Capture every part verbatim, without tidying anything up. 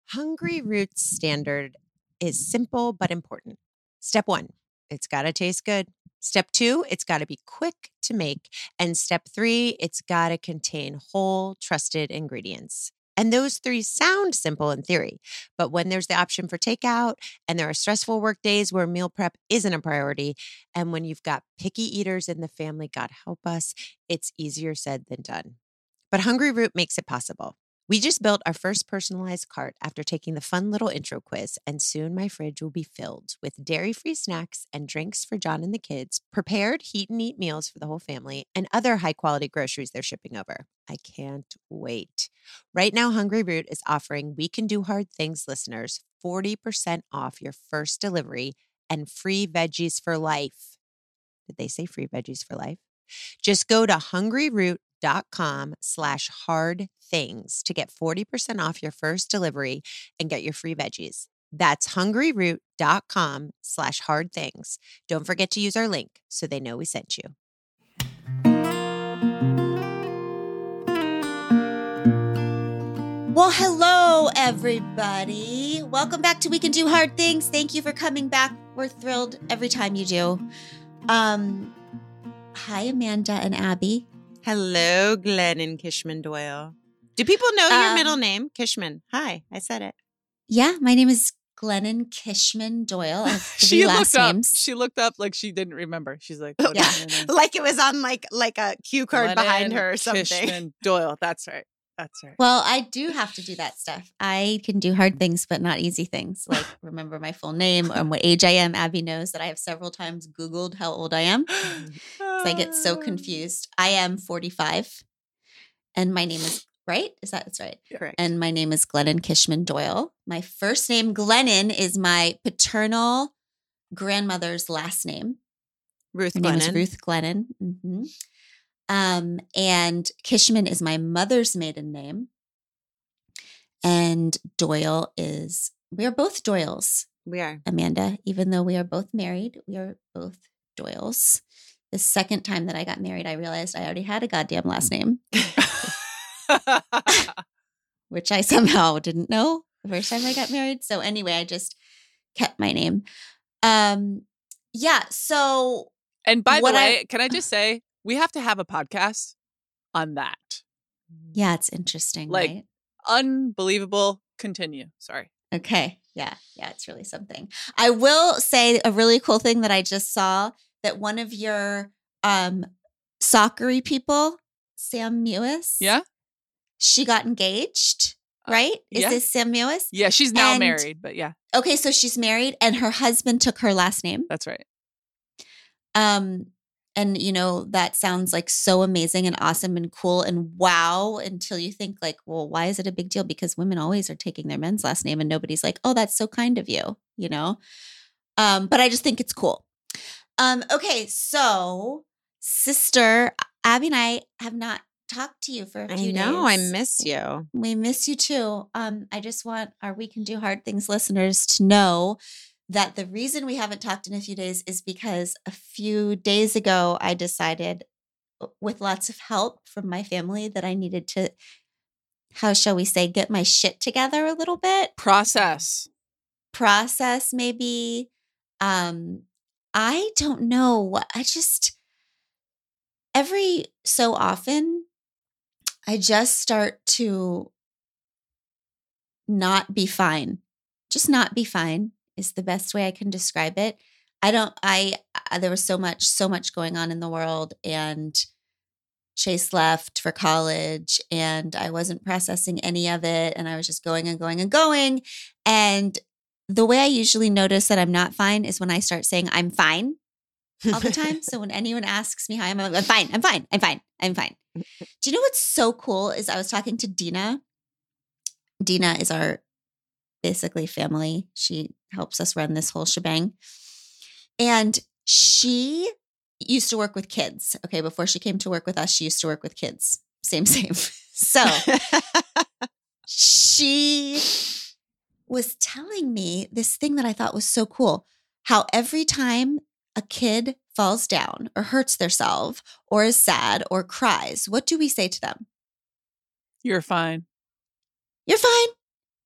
Hungry Roots standard is simple but important. Step one, it's got to taste good. Step two, it's got to be quick to make. And step three, it's got to contain whole, trusted ingredients. And those three sound simple in theory, but when there's the option for takeout and there are stressful work days where meal prep isn't a priority, and when you've got picky eaters in the family, God help us, it's easier said than done. But Hungry Root makes it possible. We just built our first personalized cart after taking the fun little intro quiz, and soon my fridge will be filled with dairy-free snacks and drinks for John and the kids, prepared heat and eat meals for the whole family, and other high-quality groceries they're shipping over. I can't wait. Right now, Hungry Root is offering We Can Do Hard Things listeners forty percent off your first delivery and free veggies for life. Did they say free veggies for life? Just go to hungryroot.com slash hard things to get forty percent off your first delivery and get your free veggies. That's hungryroot.com slash hard things. Don't forget to use our link so they know we sent you. Well, hello, everybody. Welcome back to We Can Do Hard Things. Thank you for coming back. We're thrilled every time you do. Um, hi, Amanda and Abby. Hello, Glennon Kishman Doyle. Do people know your Um, middle name? Kishman. Hi, I said it. Yeah, my name is Glennon Kishman Doyle. I have three She last looked up. names. She looked up like she didn't remember. She's like, what Yeah. is your name? Like it was on like like a cue card behind Glennon her or something. Kishman Doyle. That's right. That's right. Well, I do have to do that stuff. I can do hard things, but not easy things. Like remember my full name and what age I am. Abby knows that I have several times Googled how old I am because I get so confused. I am forty-five and my name is, right? Is that, that's right. Correct. And my name is Glennon Kishman Doyle. My first name, Glennon, is my paternal grandmother's last name. Ruth Her name is Glennon. Ruth Glennon. hmm Um, and Kishman is my mother's maiden name. And Doyle is, we are both Doyles, We are. Amanda. Even though we are both married, we are both Doyles. The second time that I got married, I realized I already had a goddamn last name, which I somehow didn't know the first time I got married. So anyway, I just kept my name. Um, yeah. So And by the What I- way, can I just say, we have to have a podcast on that. yeah, it's interesting, Like- right? Unbelievable. Continue. Sorry. Okay. Yeah. Yeah. It's really something. I will say a really cool thing that I just saw that one of your um soccery people, Sam Mewis. Yeah. She got engaged, Uh, right? Is yeah. this Sam Mewis? Yeah. She's now And- married, but yeah, Okay. So she's married and her husband took her last name. that's right. Um, and you know, that sounds like so amazing and awesome and cool and wow, until you think like, well, why is it a big deal? Because women always are taking their men's last name and nobody's like, oh, that's so kind of you, you know? Um, but I just think it's cool. Um, okay, so sister, Abby and I have not talked to you for a I few know. I days. miss you. We miss you too. Um, I just want our We Can Do Hard Things listeners to know that the reason we haven't talked in a few days is because a few days ago I decided, with lots of help from my family, that I needed to, how shall we say, get my shit together a little bit, Process. process maybe. Um, I don't know what I just every so often I just start to not be fine. Just not be fine is the best way I can describe it. I don't, I, I, there was so much, so much going on in the world, and Chase left for college and I wasn't processing any of it. And I was just going and going and going. And the way I usually notice that I'm not fine is when I start saying I'm fine all the time. So when anyone asks me how I'm, I'm fine, I'm fine, I'm fine, I'm fine. Do you know what's so cool is I was talking to Dina. Dina is our basically family. She helps us run this whole shebang. And she used to work with kids. Okay, before she came to work with us, she used to work with kids. Same, same. So she was telling me this thing that I thought was so cool. How every time a kid falls down or hurts themselves or is sad or cries, what do we say to them? You're fine. You're fine.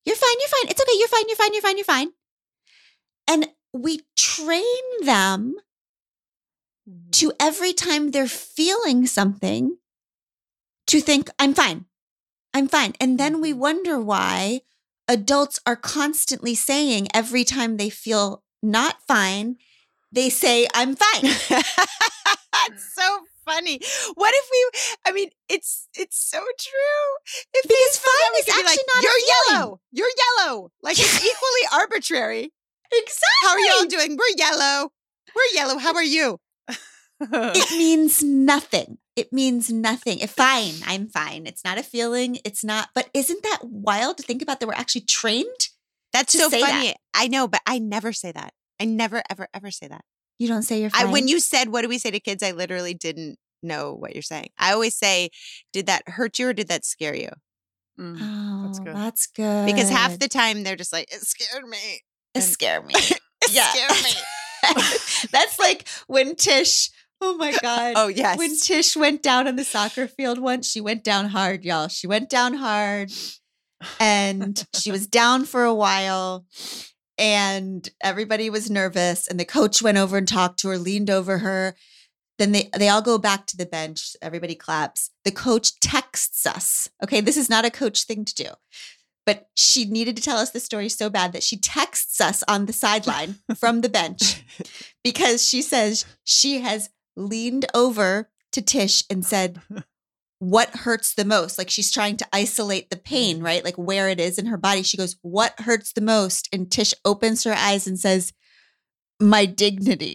You're fine. You're fine. It's okay. You're fine. You're fine. You're fine. You're fine. And we train them Mhm. to every time they're feeling something to think, I'm fine. I'm fine. And then we Mhm. wonder why adults are constantly saying every time they feel not fine, they say, I'm fine. It's so funny. What if we, I mean, it's it's so true. If they Because said that, fine we is could be actually like, not a you're feeling." yellow. You're yellow. Like it's equally arbitrary. Exactly. How are y'all doing? We're yellow. We're yellow. How are you? It means nothing. It means nothing. If fine, I'm fine. It's not a feeling. It's not. But isn't that wild to think about that we're actually trained? That's to so say funny. that. I know, but I never say that. I never, ever, ever say that. You don't say you're I fine. when you said, what do we say to kids? I literally didn't know what you're saying. I always say, did that hurt you or did that scare you? Mm, Oh, that's good. that's good. Because half the time they're just like, it scared me. it and- scared me. It Yeah. scared me. That's like when Tish, oh my God. Oh, yes. When Tish went down on the soccer field once, she went down hard, y'all. She went down hard and she was down for a while and everybody was nervous. And the coach went over and talked to her, leaned over her. Then they, they all go back to the bench. Everybody claps. The coach texts us. Okay, this is not a coach thing to do. But she needed to tell us the story so bad that she texts us on the sideline from the bench because she says she has leaned over to Tish and said, what hurts the most? Like she's trying to isolate the pain, right? Like where it is in her body. She goes, what hurts the most? And Tish opens her eyes and says, my dignity.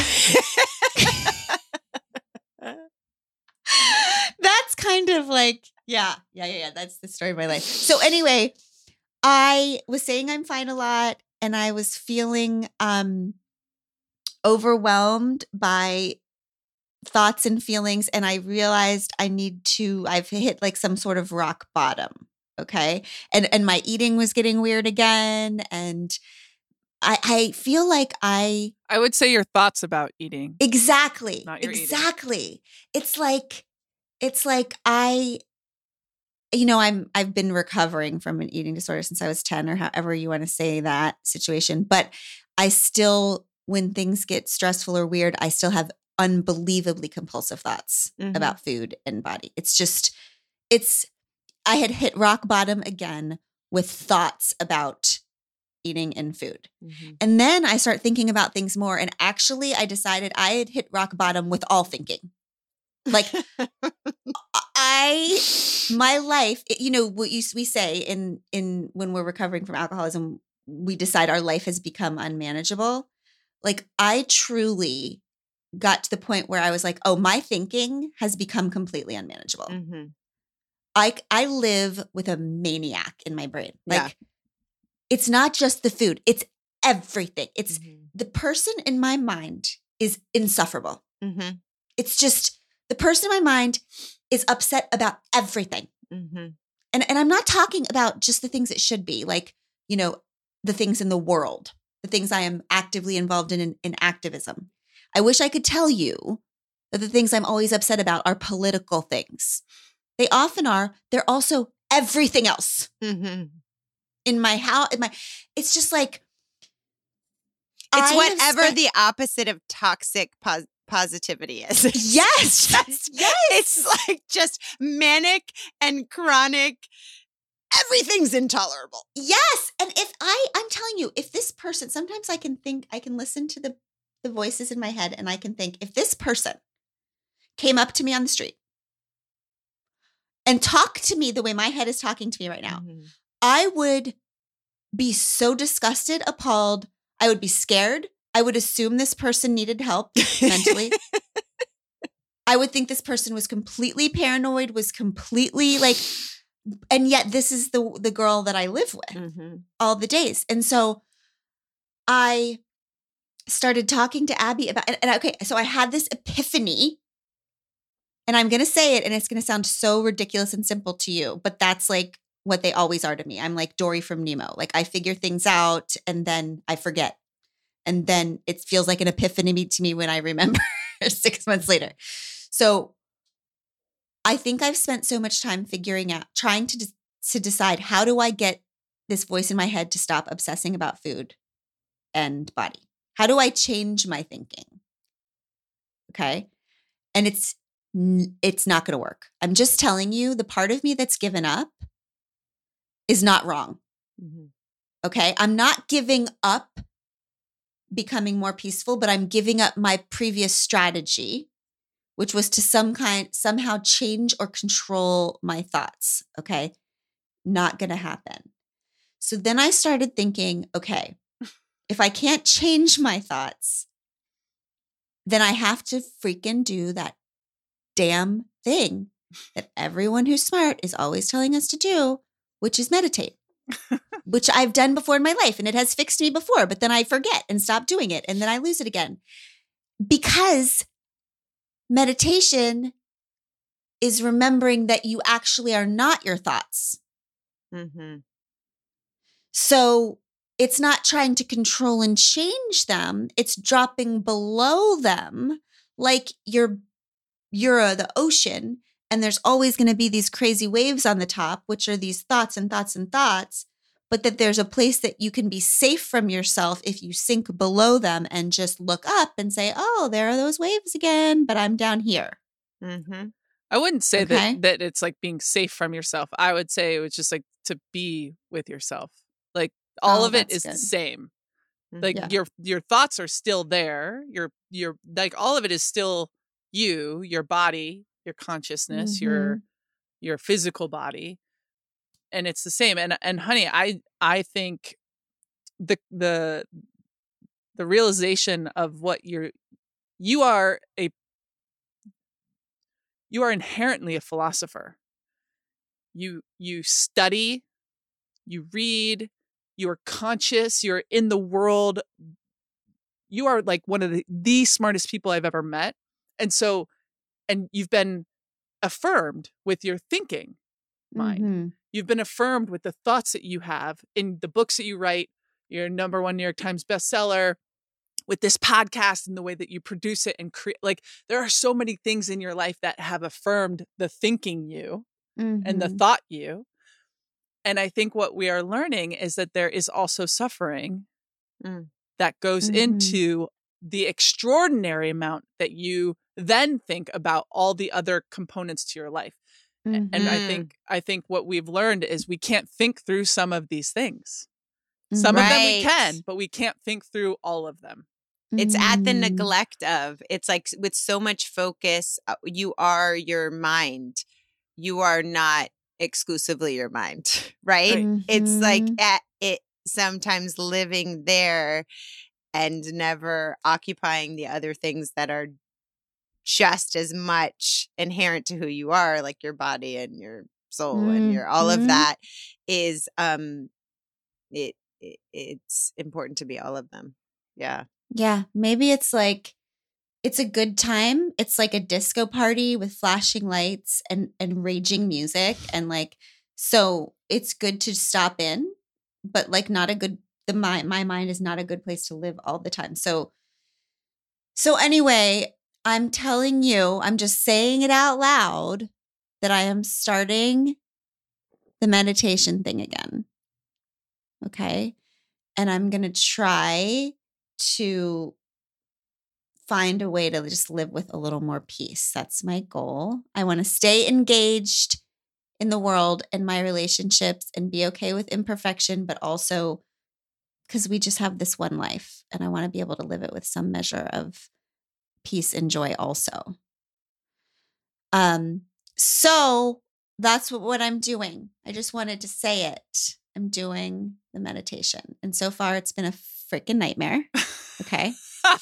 That's kind of like, yeah, yeah, yeah, yeah. That's the story of my life. So anyway, I was saying I'm fine a lot and I was feeling um, overwhelmed by thoughts and feelings. And I realized I need to, I've hit like some sort of rock bottom. Okay. And, and my eating was getting weird again. And I, I feel like I, I would say your thoughts about eating. exactly, Not your eating. exactly. It's like, it's like I, you know, I'm, I've been recovering from an eating disorder since I was ten or however you want to say that situation. But I still, when things get stressful or weird, I still have unbelievably compulsive thoughts Mhm. about food and body. It's just, it's, I had hit rock bottom again with thoughts about eating and food. Mhm. And then I start thinking about things more. And actually, I decided I had hit rock bottom with all thinking. Like, I, my life, it- you know, what you, we say in, in when we're recovering from alcoholism, we decide our life has become unmanageable. Like, I truly got to the point where I was like, oh, my thinking has become completely unmanageable. Mhm. I, I live with a maniac in my brain. Like, Yeah. it's not just the food, it's everything. It's Mhm. the person in my mind is insufferable. Mhm. It's just the person in my mind is upset about everything. Mhm. And, and I'm not talking about just the things it should be, like, you know, the things in the world, the things I am actively involved in, in in activism. I wish I could tell you that the things I'm always upset about are political things. They often are. They're also everything else Mhm. in my house. In my, it's just like, It's I have whatever spent- the opposite of toxic pos- positivity is. It's Yes. just- Yes. It's like just manic and chronic. Everything's intolerable. Yes. And if I, I'm telling you, if this person, sometimes I can think, I can listen to the, the voices in my head and I can think, if this person came up to me on the street and talked to me the way my head is talking to me right now, Mhm. I would be so disgusted, appalled. I would be scared. I would assume this person needed help mentally. I would think this person was completely paranoid, was completely like, and yet this is the the girl that I live with Mhm. all the days. And so I started talking to Abby about, and, and okay, so I had this epiphany, and I'm going to say it, and it's going to sound so ridiculous and simple to you, but that's like what they always are to me. I'm like Dory from Nemo. Like I figure things out and then I forget. And then it feels like an epiphany to me when I remember six months later. So I think I've spent so much time figuring out, trying to, de- to decide how do I get this voice in my head to stop obsessing about food and body? How do I change my thinking? Okay. And it's, it's not going to work. I'm just telling you, the part of me that's given up is not wrong. Mm-hmm. Okay. I'm not giving up becoming more peaceful, but I'm giving up my previous strategy, which was to some kind, somehow change or control my thoughts. Okay. Not going to happen. So then I started thinking, okay, if I can't change my thoughts, then I have to freaking do that damn thing that everyone who's smart is always telling us to do, which is meditate, which I've done before in my life. And it has fixed me before, but then I forget and stop doing it. And then I lose it again. Because meditation is remembering that you actually are not your thoughts. Mm-hmm. So it's not trying to control and change them. It's dropping below them like you're, you're uh, the ocean, and there's always going to be these crazy waves on the top, which are these thoughts and thoughts and thoughts, but that there's a place that you can be safe from yourself if you sink below them and just look up and say, oh, there are those waves again, but I'm down here. Mm-hmm. I wouldn't say Okay. that that it's like being safe from yourself. I would say it was just like to be with yourself. Like all Oh, of it that's is good. the same. Mm-hmm. Like Yeah. your your thoughts are still there. Your your like all of it is still you, your body, your consciousness, your Mhm. your physical body. And it's the same. And and honey, I I think the the the realization of what you're you are a you are inherently a philosopher. You you study, you read, you are conscious, you're in the world. You are like one of the, the smartest people I've ever met. And so, and you've been affirmed with your thinking mind. Mhm. You've been affirmed with the thoughts that you have in the books that you write, your number one New York Times bestseller, with this podcast and the way that you produce it and create. Like there are so many things in your life that have affirmed the thinking you and the Mhm. thought you. And I think what we are learning is that there is also suffering Mm. that goes Mhm. into the extraordinary amount that you then think about all the other components to your life. Mhm. And I Mm. think I think what we've learned is we can't think through some of these things. Some of them we Right. can, but we can't think through all of them. It's at the Mm. neglect of. It's like with so much focus, uh, you are your mind. You are not exclusively your mind, right? Right. It's like Mhm. at it sometimes living there and never occupying the other things that are just as much inherent to who you are, like your body and your soul and your all of Mhm. that is um it, it it's important to be all of them. Yeah. Yeah, maybe it's like it's a good time. It's like a disco party with flashing lights and and raging music, and like so it's good to stop in, but like not a good the my my mind is not a good place to live all the time. So so anyway, I'm telling you, I'm just saying it out loud that I am starting the meditation thing again. Okay? And I'm going to try to find a way to just live with a little more peace. That's my goal. I want to stay engaged in the world and my relationships and be okay with imperfection, but also because we just have this one life and I want to be able to live it with some measure of peace and joy also. Um, so that's what, what I'm doing. I just wanted to say it. I'm doing the meditation. And so far it's been a freaking nightmare. Okay.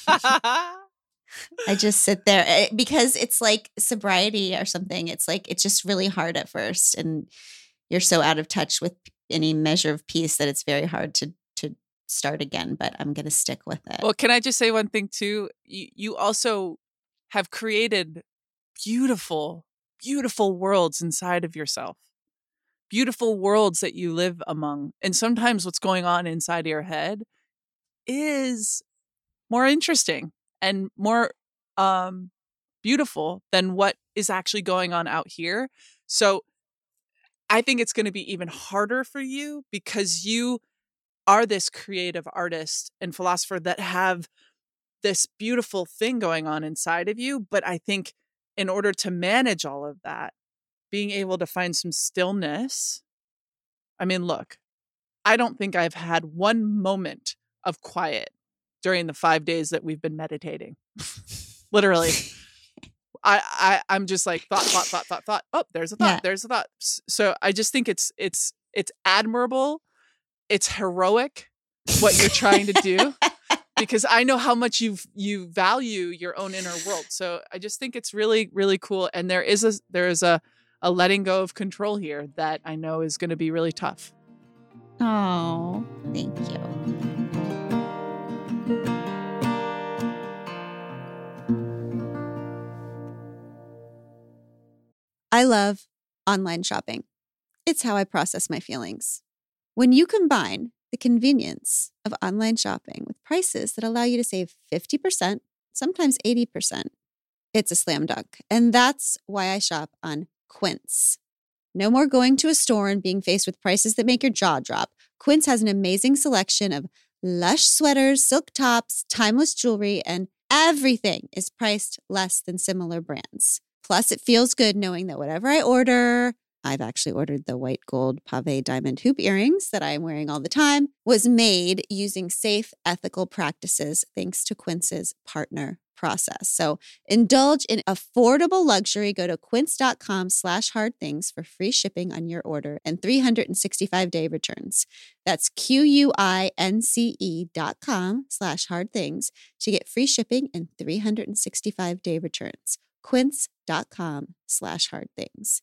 I just sit there eh, because it's like sobriety or something. It's like, it's just really hard at first. And you're so out of touch with any measure of peace that it's very hard to, to start again, but I'm going to stick with it. Well, can I just say one thing too? You, you also have created beautiful, beautiful worlds inside of yourself. Beautiful worlds that you live among. And sometimes what's going on inside of your head is more interesting and more um, beautiful than what is actually going on out here. So I think it's going to be even harder for you because you are this creative artist and philosopher that have this beautiful thing going on inside of you. But I think in order to manage all of that, being able to find some stillness. I mean, look, I don't think I've had one moment of quiet during the five days that we've been meditating. Literally. I, I, I'm just like thought, thought, thought, thought, thought. Oh, there's a thought. Yeah. There's a thought. So I just think it's, it's, it's admirable. It's heroic what you're trying to do because I know how much you you value your own inner world. So I just think it's really, really cool. And there is a, there is a, a letting go of control here that I know is going to be really tough. Oh, thank you. I love online shopping. It's how I process my feelings. When you combine the convenience of online shopping with prices that allow you to save fifty percent, sometimes eighty percent, it's a slam dunk. And that's why I shop on Quince. No more going to a store and being faced with prices that make your jaw drop. Quince has an amazing selection of lush sweaters, silk tops, timeless jewelry, and everything is priced less than similar brands. Plus, it feels good knowing that whatever I order, I've actually ordered the white gold pave diamond hoop earrings that I'm wearing all the time, was made using safe, ethical practices thanks to Quince's partner process. So indulge in affordable luxury. Go to quince.com slash hard things for free shipping on your order and three hundred sixty-five day returns. That's Q-U-I-N-C-E dot com slash hard things to get free shipping and three hundred sixty-five day returns. Quince.com slash hard things.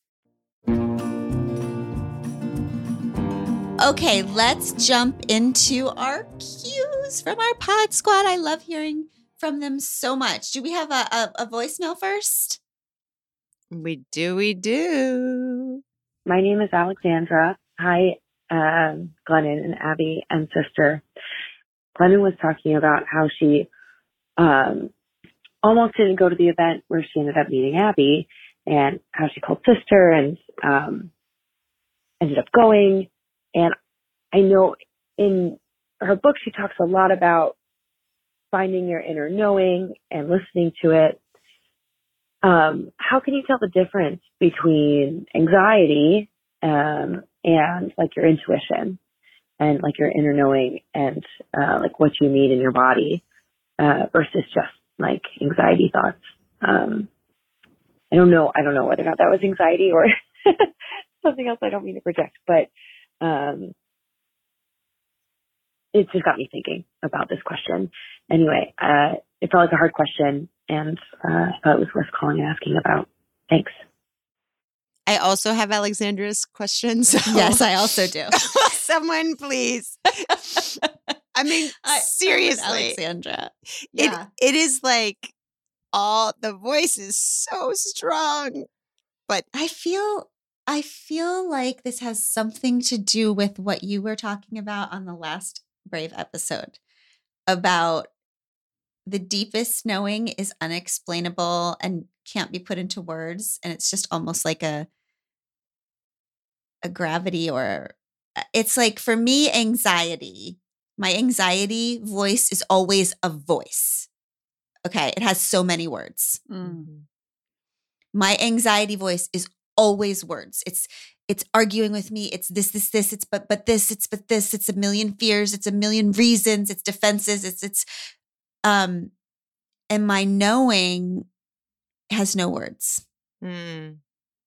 Okay, let's jump into our cues from our pod squad. I love hearing from them so much. Do we have a, a, a voicemail first? We do, we do. My name is Alexandra. Hi, um, Glennon and Abby and sister. Glennon was talking about how she um, almost didn't go to the event where she ended up meeting Abby, and how she called sister and um, ended up going. And I know in her book, she talks a lot about finding your inner knowing and listening to it. Um, how can you tell the difference between anxiety um, and like your intuition and like your inner knowing and uh, like what you need in your body uh, versus just like anxiety thoughts? Um, I don't know. I don't know whether or not that was anxiety or something else. I don't mean to project, but um, it just got me thinking about this question. Anyway, uh, it felt like a hard question, and uh, I thought it was worth calling and asking about. Thanks. I also have Alexandra's question. So. Yes, I also do. Someone, please. I mean, I, seriously, Alexandra. Yeah. It, it is like all the voice is so strong, but I feel I feel like this has something to do with what you were talking about on the last Brave episode about the deepest knowing is unexplainable and can't be put into words, and it's just almost like a a gravity, or it's like, for me, anxiety. My anxiety voice is always a voice. Okay, it has so many words. Mm. My anxiety voice is always words. It's it's arguing with me. It's this, this, this. It's but but this. It's but this. It's a million fears. It's a million reasons. It's defenses. It's it's um, and my knowing has no words. mm.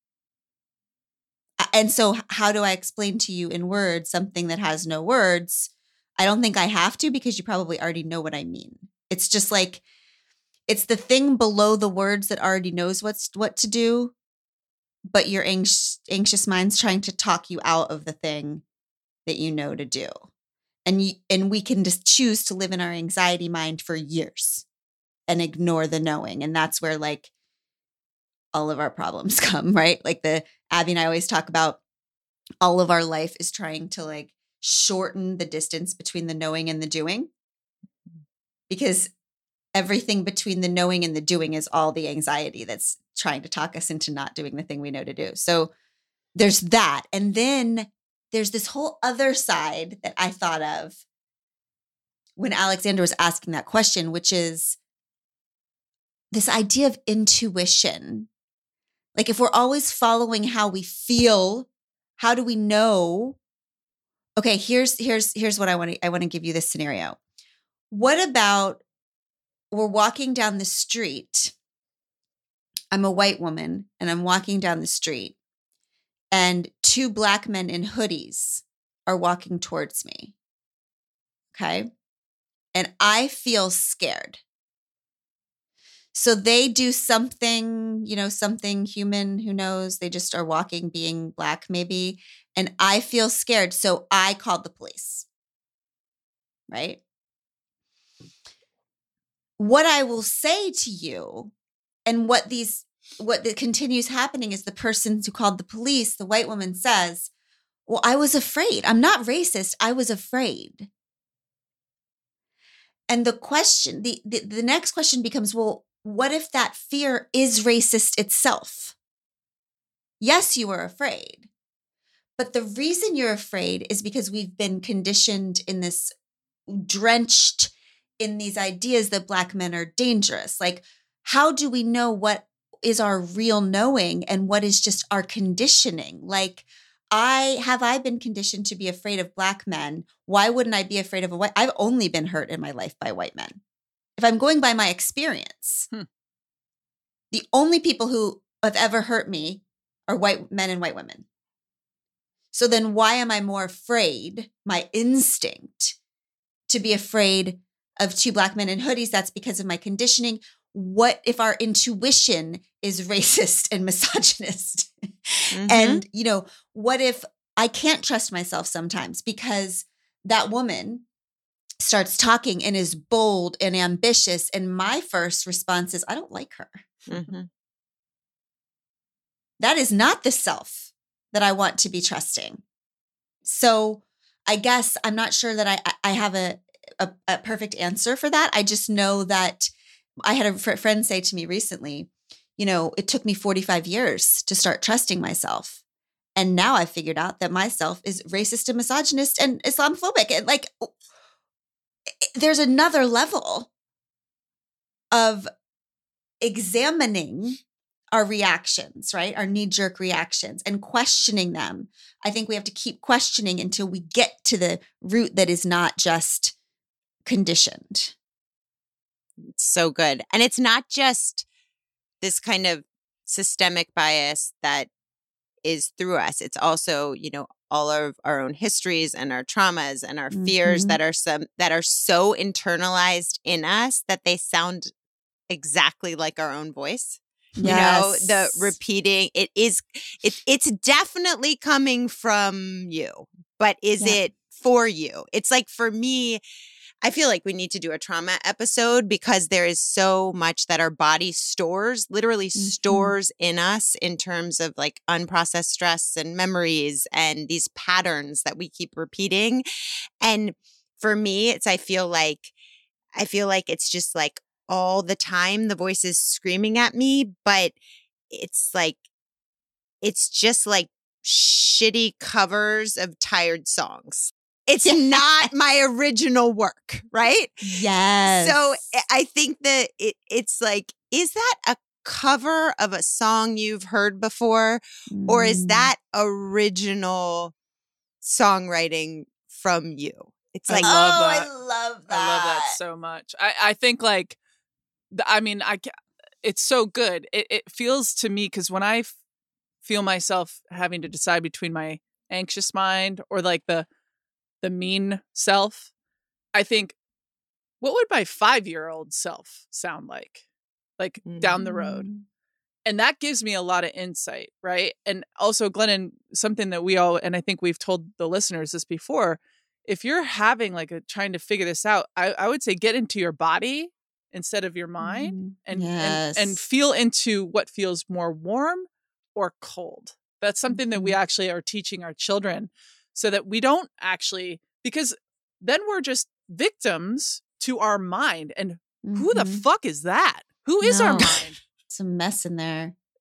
And so, how do I explain to you in words something that has no words? I don't think I have to, because you probably already know what I mean. It's just like, it's the thing below the words that already knows what's what to do, but your anx- anxious mind's trying to talk you out of the thing that you know to do. And you, and we can just choose to live in our anxiety mind for years and ignore the knowing. And that's where like all of our problems come, right? Like the Abby and I always talk about, all of our life is trying to like shorten the distance between the knowing and the doing, because everything between the knowing and the doing is all the anxiety that's trying to talk us into not doing the thing we know to do. So there's that. And then there's this whole other side that I thought of when Alexandra was asking that question, which is this idea of intuition. Like if we're always following how we feel, how do we know? Okay, here's here's here's what I want to I want to give you this scenario. What about we're walking down the street. I'm a white woman and I'm walking down the street and two black men in hoodies are walking towards me. Okay? And I feel scared. So they do something, you know, something human, who knows, they just are walking, being black maybe, and I feel scared. So I called the police, right? What I will say to you and what these, what that continues happening is the person who called the police, the white woman says, well, I was afraid. I'm not racist. I was afraid. And the question, the, the, the next question becomes, well, what if that fear is racist itself? Yes, you are afraid. But the reason you're afraid is because we've been conditioned in this, drenched in these ideas that black men are dangerous. Like, how do we know what is our real knowing and what is just our conditioning? Like, I have I been conditioned to be afraid of black men. Why wouldn't I be afraid of a white? I've only been hurt in my life by white men. If I'm going by my experience, hmm. the only people who have ever hurt me are white men and white women. So then why am I more afraid, my instinct, to be afraid of two black men in hoodies? That's because of my conditioning. What if our intuition is racist and misogynist? Mm-hmm. And, you know, what if I can't trust myself sometimes because that woman starts talking and is bold and ambitious, and my first response is, I don't like her. Mm-hmm. That is not the self that I want to be trusting. So I guess I'm not sure that I, I have a, a, a perfect answer for that. I just know that I had a fr- friend say to me recently, you know, it took me forty-five years to start trusting myself. And now I figured out that myself is racist and misogynist and Islamophobic. And like, there's another level of examining our reactions, right? Our knee-jerk reactions and questioning them. I think we have to keep questioning until we get to the root that is not just conditioned. It's so good. And it's not just this kind of systemic bias that is through us. It's also, you know, all of our own histories and our traumas and our fears mm-hmm. that are some that are so internalized in us that they sound exactly like our own voice. Yes. You know, the repeating, it is, it, it's definitely coming from you, but is yeah. it for you? It's like, for me, I feel like we need to do a trauma episode because there is so much that our body stores, literally mm-hmm. stores in us in terms of like unprocessed stress and memories and these patterns that we keep repeating. And for me, it's, I feel like, I feel like it's just like all the time the voice is screaming at me, but it's like, it's just like shitty covers of tired songs. It's not my original work, right? Yes. So I think that it, it's like, is that a cover of a song you've heard before? Mm. Or is that original songwriting from you? It's like, I love oh, that. I love that. I love that so much. I, I think like, I mean, I, it's so good. It, it feels to me, because when I f- feel myself having to decide between my anxious mind or like the, the mean self, I think, what would my five-year-old self sound like, like mm-hmm. down the road? And that gives me a lot of insight, right? And also, Glennon, something that we all, and I think we've told the listeners this before, if you're having like a trying to figure this out, I, I would say get into your body instead of your mind mm-hmm. and, yes. and and feel into what feels more warm or cold. That's something mm-hmm. that we actually are teaching our children, so that we don't actually, because then we're just victims to our mind. And mm-hmm. who the fuck is that? Who is no. our mind? It's a mess in there.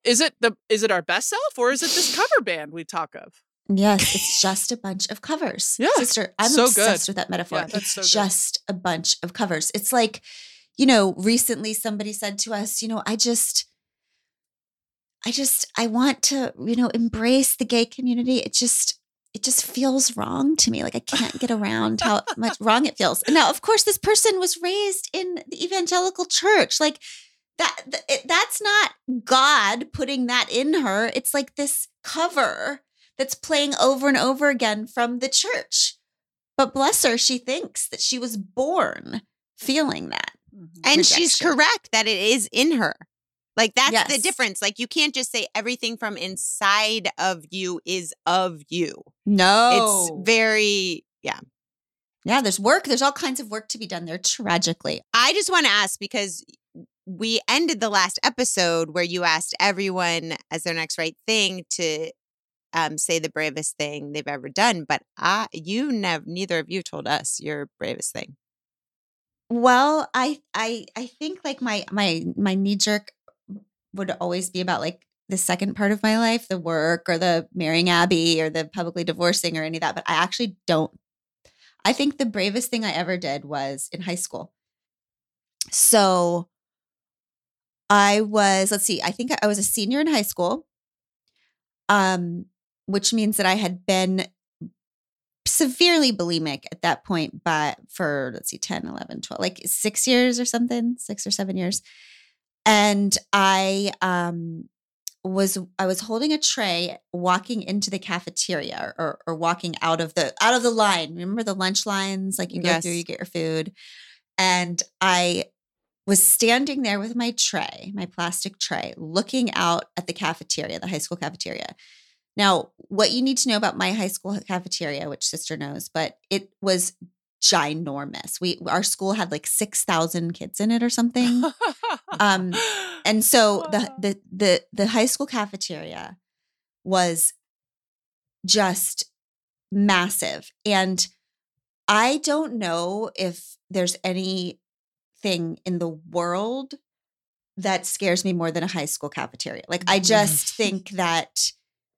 Is it the is it our best self or is it this cover band we talk of? Yes, it's just a bunch of covers. Yeah, Sister, I'm so obsessed good. with that metaphor. Yeah, that's it's so good. just a bunch of covers. It's like, you know, recently somebody said to us, you know, I just, I just, I want to, you know, embrace the gay community. It just, it just feels wrong to me. Like I can't get around how much wrong it feels. And now, of course, this person was raised in the evangelical church. Like that, th- it, that's not God putting that in her. It's like this cover that's playing over and over again from the church. But bless her, she thinks that she was born feeling that. And she's rejection. correct that it is in her. Like that's the Yes. difference. Like you can't just say everything from inside of you is of you. No. It's very, yeah. Yeah, there's work. There's all kinds of work to be done there, tragically. I just want to ask because we ended the last episode where you asked everyone as their next right thing to um, say the bravest thing they've ever done. But I, you never, neither of you told us your bravest thing. Well, I I I think like my my my knee jerk would always be about like the second part of my life, the work or the marrying Abby or the publicly divorcing or any of that. But I actually don't. I think the bravest thing I ever did was in high school. So I was, let's see, I think I was a senior in high school, um, which means that I had been severely bulimic at that point, but for, let's see, ten, eleven, twelve, like six years or something, six or seven years. And I um, was, I was holding a tray walking into the cafeteria or, or walking out of the, out of the line. Remember the lunch lines? Like you go Yes. through, you get your food. And I was standing there with my tray, my plastic tray, looking out at the cafeteria, the high school cafeteria. Now, what you need to know about my high school cafeteria, which Sister knows, but it was ginormous. We our school had like six thousand kids in it or something. Um, and so the the the the high school cafeteria was just massive. And I don't know if there's anything in the world that scares me more than a high school cafeteria. Like I just think that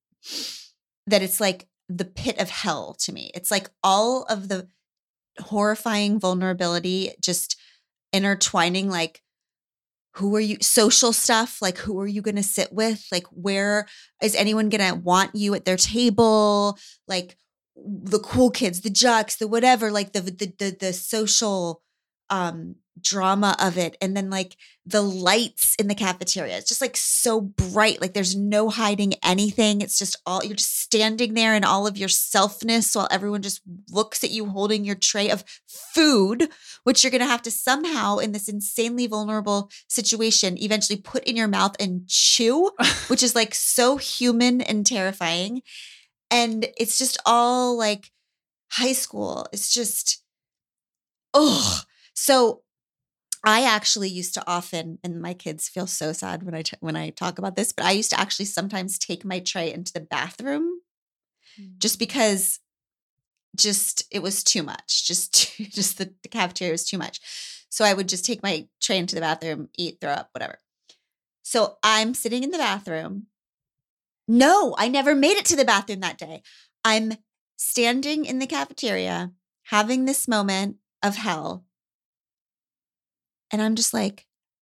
that it's like the pit of hell to me. It's like all of the horrifying vulnerability just intertwining, like who are you, social stuff, like who are you going to sit with? Like where is anyone going to want you at their table? Like the cool kids, the jocks, the whatever, like the the the, the social um drama of it. And then like the lights in the cafeteria, it's just like so bright, like there's no hiding anything. It's just all, you're just standing there in all of your selfness while everyone just looks at you holding your tray of food, which you're going to have to somehow in this insanely vulnerable situation eventually put in your mouth and chew, which is like so human and terrifying. And it's just all like high school. It's just, ugh. So I actually used to often, and my kids feel so sad when I t- when I talk about this, but I used to actually sometimes take my tray into the bathroom just because just it was too much. Just just the, the cafeteria was too much. So I would just take my tray into the bathroom, eat, throw up, whatever. So I'm sitting in the bathroom. No, I never made it to the bathroom that day. I'm standing in the cafeteria having this moment of hell. And I'm just like,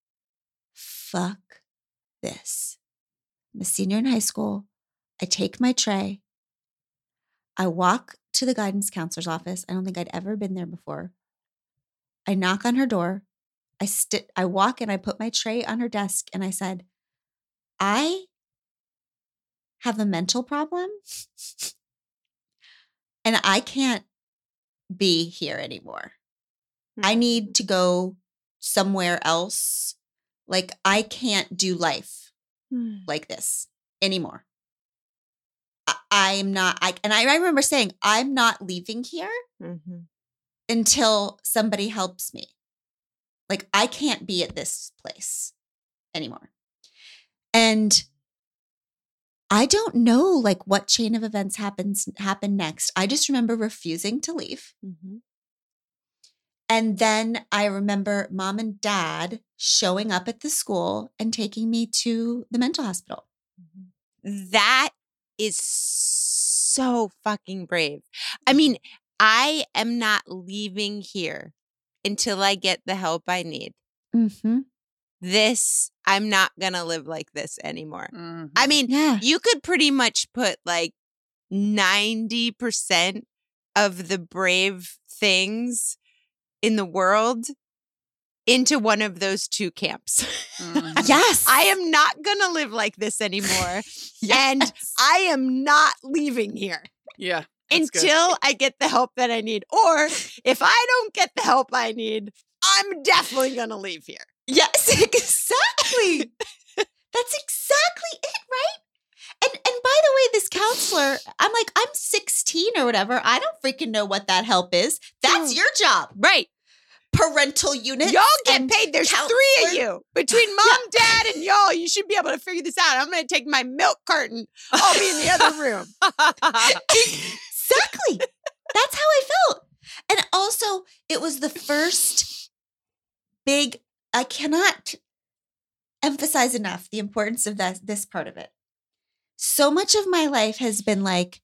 fuck this. I'm a senior in high school. I take my tray. I walk to the guidance counselor's office. I don't think I'd ever been there before. I knock on her door. I st- I walk and I put my tray on her desk and I said, I have a mental problem and I can't be here anymore. I need to go somewhere else. Like I can't do life like this anymore. I, I'm not, I, and I, I remember saying, I'm not leaving here Mm-hmm. until somebody helps me. Like I can't be at this place anymore. And I don't know like what chain of events happens happen next. I just remember refusing to leave. Mm-hmm. And then I remember mom and dad showing up at the school and taking me to the mental hospital. that is so fucking brave. I mean, I am not leaving here until I get the help I need. Mm-hmm. This, I'm not going to live like this anymore. Mhm. I mean, Yeah. you could pretty much put like ninety percent of the brave things in the world into one of those two camps. Mhm. Yes. I am not going to live like this anymore. And Yes. I am not leaving here Yeah. That's good. until I get the help that I need. Or if I don't get the help I need, I'm definitely going to leave here. Yes, exactly. That's exactly it, right? And and by the way, this counselor, I'm like, I'm sixteen or whatever. I don't freaking know what that help is. That's Mm. your job. Right. Parental unit. Y'all get paid. There's three of counselor. you. Between mom, dad, and y'all, you should be able to figure this out. I'm going to take my milk carton. I'll be in the other room. Exactly. That's how I felt. And also, it was the first big, I cannot emphasize enough the importance of that, this part of it. So much of my life has been like,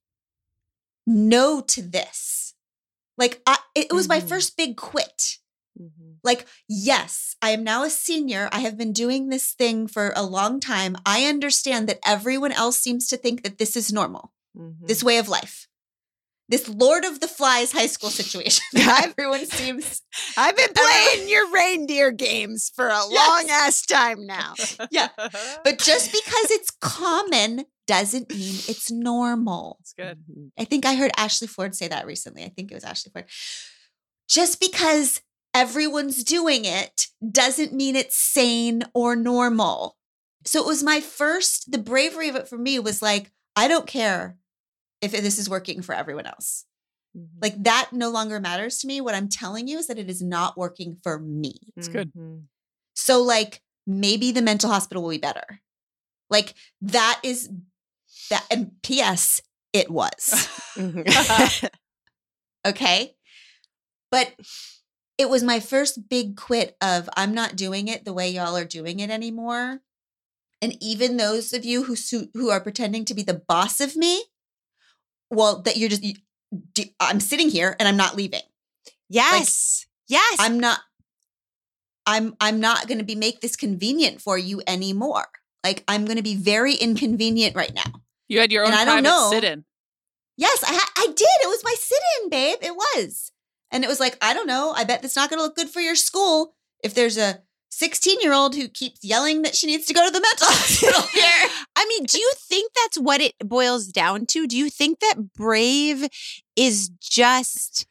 no to this. Like, I, it was my Mhm. first big quit. Like, yes, I am now a senior. I have been doing this thing for a long time. I understand that everyone else seems to think that this is normal, Mhm. this way of life, this Lord of the Flies high school situation. Everyone seems, I've been playing your reindeer games for a Yes. long ass time now. yeah. But just because it's common doesn't mean it's normal. That's good. I think I heard Ashley Ford say that recently. I think it was Ashley Ford. Just because everyone's doing it doesn't mean it's sane or normal. So it was my first, the bravery of it for me was like, I don't care if this is working for everyone else. Like that no longer matters to me. What I'm telling you is that it is not working for me. It's good. Mhm. So like maybe the mental hospital will be better. Like that is that. And P S it was. Mhm. Okay. But it was my first big quit of I'm not doing it the way y'all are doing it anymore. And even those of you who su- who are pretending to be the boss of me, well, that you're just, you, do, I'm sitting here and I'm not leaving. Yes. yes. I'm not, I'm, I'm not going to be make this convenient for you anymore. Like I'm going to be very inconvenient right now. You had your own And I don't private know. sit-in. Yes, I, ha- I did. It was my sit-in, babe. It was. And it was like, I don't know. I bet that's not going to look good for your school if there's a sixteen-year-old who keeps yelling that she needs to go to the mental hospital here. I mean, do you think that's what it boils down to? Do you think that brave is just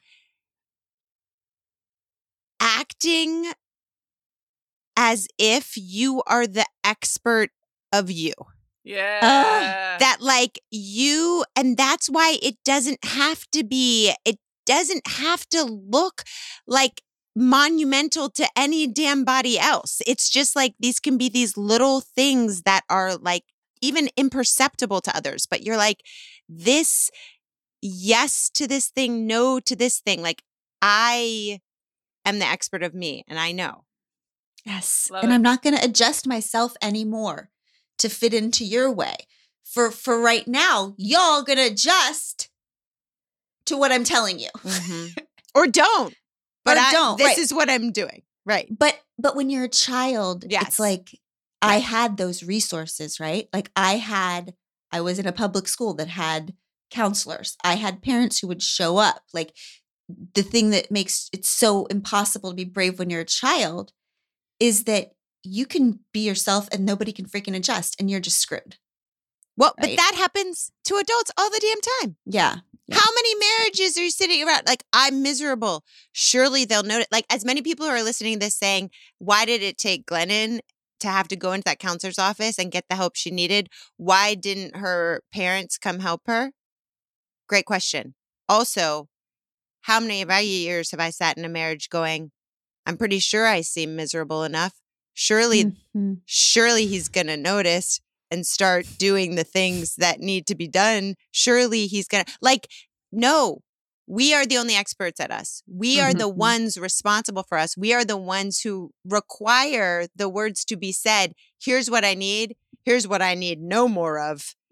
acting as if you are the expert of you? Yeah. That like you, and that's why it doesn't have to be, it doesn't have to look like monumental to any damn body else. It's just like these can be these little things that are like even imperceptible to others, but you're like, this, yes to this thing, no to this thing. Like I am the expert of me and I know. Yes. Love and it. I'm not going to adjust myself anymore to fit into your way. For for right now, y'all going to adjust to what I'm telling you. Or don't. But Or I, don't, this right. is what I'm doing. Right. But but when you're a child, Yes. it's like I had those resources, right? Like I had, I was in a public school that had counselors. I had parents who would show up. Like the thing that makes it so impossible to be brave when you're a child is that you can be yourself and nobody can freaking adjust and you're just screwed. Well, but Right. that happens to adults all the damn time. Yeah. Yeah. How many marriages are you sitting around like, I'm miserable? Surely they'll notice. Like, as many people who are listening to this saying, why did it take Glennon to have to go into that counselor's office and get the help she needed? Why didn't her parents come help her? Great question. Also, how many of our years have I sat in a marriage going, I'm pretty sure I seem miserable enough. Surely, Mhm. surely he's going to notice and start doing the things that need to be done. Surely he's going to, like, no, we are the only experts at us. We are the Mhm. ones responsible for us. We are the ones who require the words to be said. Here's what I need. Here's what I need no more of.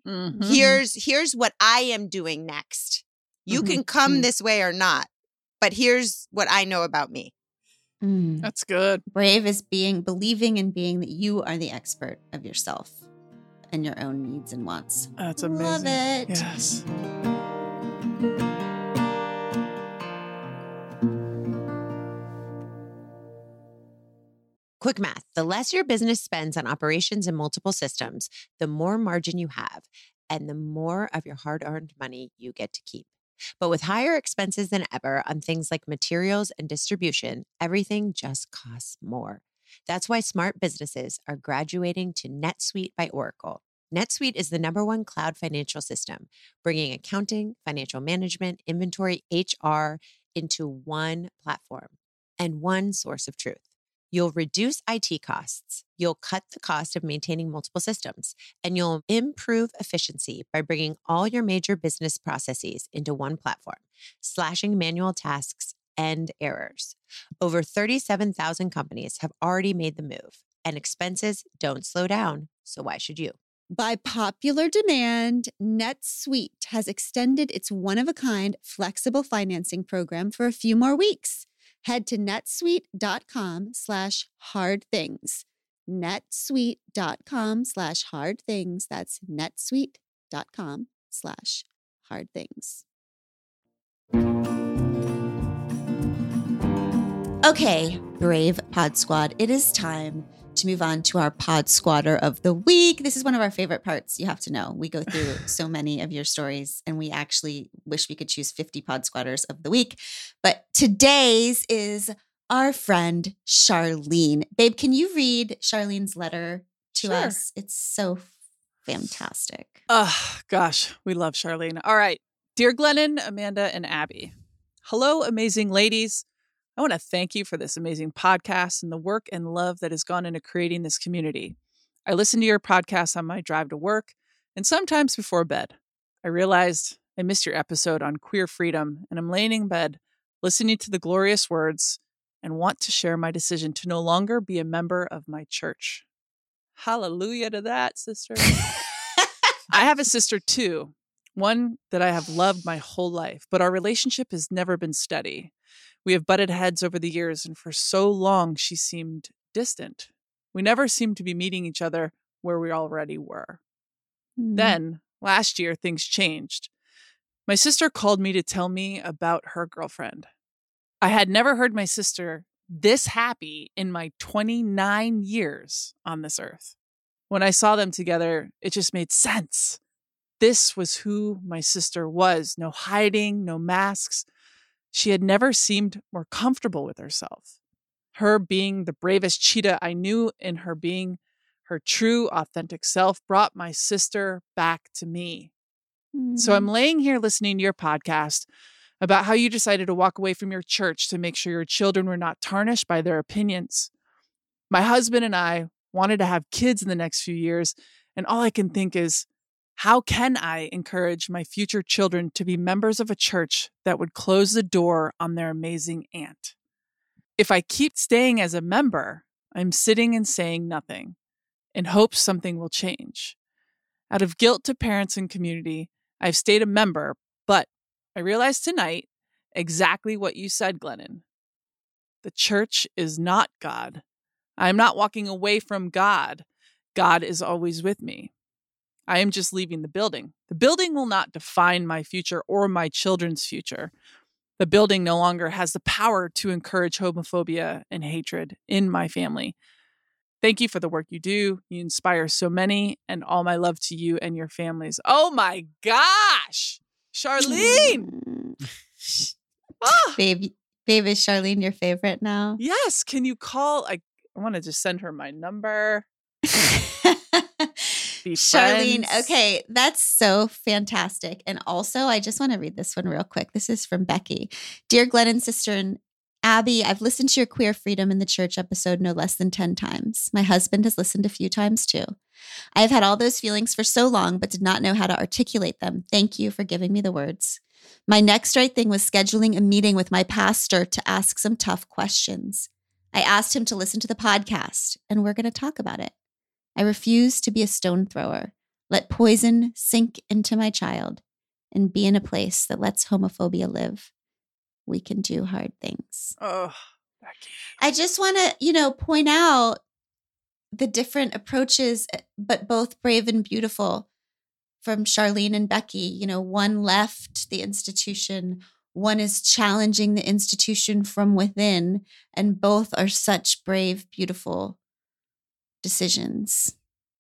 Mhm. Here's here's what I am doing next. You Mhm. can come Mhm. this way or not, but here's what I know about me. Mm. That's good. Brave is being, believing and being that you are the expert of yourself and your own needs and wants. That's Love amazing. it. Yes. Quick math. The less your business spends on operations and multiple systems, the more margin you have and the more of your hard-earned money you get to keep. But with higher expenses than ever on things like materials and distribution, everything just costs more. That's why smart businesses are graduating to NetSuite by Oracle. NetSuite is the number one cloud financial system, bringing accounting, financial management, inventory, H R into one platform and one source of truth. You'll reduce I T costs, you'll cut the cost of maintaining multiple systems, and you'll improve efficiency by bringing all your major business processes into one platform, slashing manual tasks and errors. Over thirty-seven thousand companies have already made the move, and expenses don't slow down, so why should you? By popular demand, NetSuite has extended its one-of-a-kind flexible financing program for a few more weeks. Head to netsuite.com slash hard things. netsuite.com slash hard things. That's netsuite.com slash hard things. Okay, brave Pod Squad, it is time to move on to our Pod Squatter of the week. This is one of our favorite parts, you have to know. We go through so many of your stories, and we actually wish we could choose fifty Pod Squatters of the week. But today's is our friend Charlene. Babe, can you read Charlene's letter to Sure. us? It's so fantastic. Oh, gosh, we love Charlene. All right. Dear Glennon, Amanda, and Abby. Hello, amazing ladies. I want to thank you for this amazing podcast and the work and love that has gone into creating this community. I listen to your podcast on my drive to work and sometimes before bed. I realized I missed your episode on queer freedom, and I'm laying in bed listening to the glorious words and want to share my decision to no longer be a member of my church. Hallelujah to that, sister. I have a sister too, one that I have loved my whole life, but our relationship has never been steady. We have butted heads over the years, and for so long she seemed distant. We never seemed to be meeting each other where we already were. Mm. Then, last year, things changed. My sister called me to tell me about her girlfriend. I had never heard my sister this happy in my twenty-nine years on this earth. When I saw them together, it just made sense. This was who my sister was. No hiding, no masks. She had never seemed more comfortable with herself. Her being the bravest cheetah I knew, in her being her true, authentic self, brought my sister back to me. So I'm laying here listening to your podcast about how you decided to walk away from your church to make sure your children were not tarnished by their opinions. My husband and I wanted to have kids in the next few years, and all I can think is, how can I encourage my future children to be members of a church that would close the door on their amazing aunt? If I keep staying as a member, I'm sitting and saying nothing in hopes something will change. Out of guilt to parents and community, I've stayed a member, but I realized tonight exactly what you said, Glennon. The church is not God. I am not walking away from God. God is always with me. I am just leaving the building. The building will not define my future or my children's future. The building no longer has the power to encourage homophobia and hatred in my family. Thank you for the work you do. You inspire so many, and all my love to you and your families. Oh my gosh, Charlene! Ah, Babe, babe, is Charlene your favorite now? yes, can you call? I, I want to just send her my number. Be Charlene, friends. okay, that's so fantastic. And also, I just want to read this one real quick. This is from Becky. Dear Glennon, sister, and Abby, I've listened to your Queer Freedom in the Church episode no less than ten times. My husband has listened a few times too. I have had all those feelings for so long, but did not know how to articulate them. Thank you for giving me the words. My next right thing was scheduling a meeting with my pastor to ask some tough questions. I asked him to listen to the podcast, and we're going to talk about it. I refuse to be a stone thrower. Let poison sink into my child and be in a place that lets homophobia live. We can do hard things. Oh, Becky. I just want to, you know, point out the different approaches, but both brave and beautiful from Charlene and Becky. You know, one left the institution, one is challenging the institution from within, and both are such brave, beautiful decisions.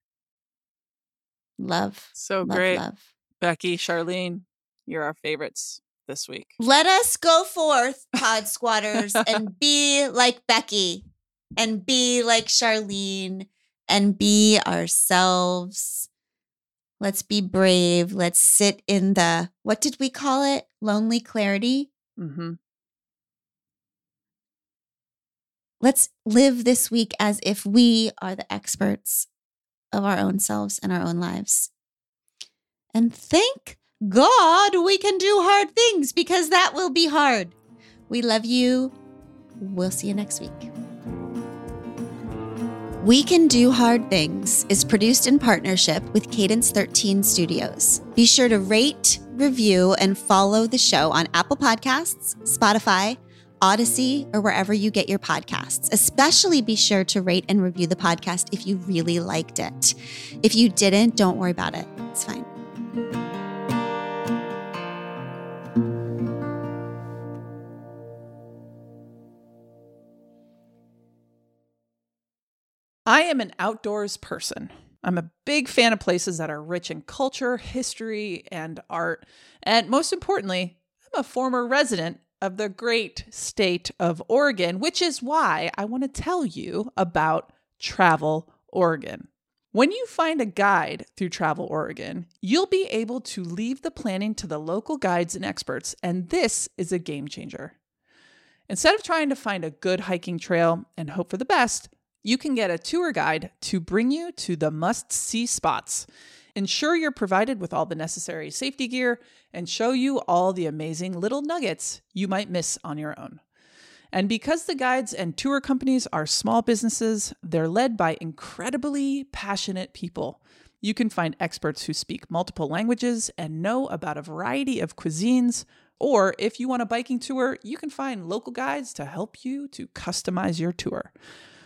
Love. So love, great. Love. Becky, Charlene, you're our favorites this week. Let us go forth, pod squatters, and be like Becky and be like Charlene and be ourselves. Let's be brave. Let's sit in the, what did we call it? Lonely clarity. Mm-hmm. Let's live this week as if we are the experts of our own selves and our own lives. And thank God we can do hard things, because that will be hard. We love you. We'll see you next week. We Can Do Hard Things is produced in partnership with Cadence thirteen Studios. Be sure to rate, review, and follow the show on Apple Podcasts, Spotify, Odyssey, or wherever you get your podcasts. Especially be sure to rate and review the podcast if you really liked it. If you didn't, don't worry about it. It's fine. I am an outdoors person. I'm a big fan of places that are rich in culture, history, and art. And most importantly, I'm a former resident of the great state of Oregon, which is why I want to tell you about Travel Oregon. When you find a guide through Travel Oregon, you'll be able to leave the planning to the local guides and experts, and this is a game changer. Instead of trying to find a good hiking trail and hope for the best, you can get a tour guide to bring you to the must-see spots, ensure you're provided with all the necessary safety gear, and show you all the amazing little nuggets you might miss on your own. And because the guides and tour companies are small businesses, they're led by incredibly passionate people. You can find experts who speak multiple languages and know about a variety of cuisines. Or if you want a biking tour, you can find local guides to help you to customize your tour.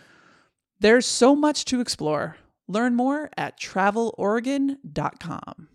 There's so much to explore. Learn more at travel oregon dot com.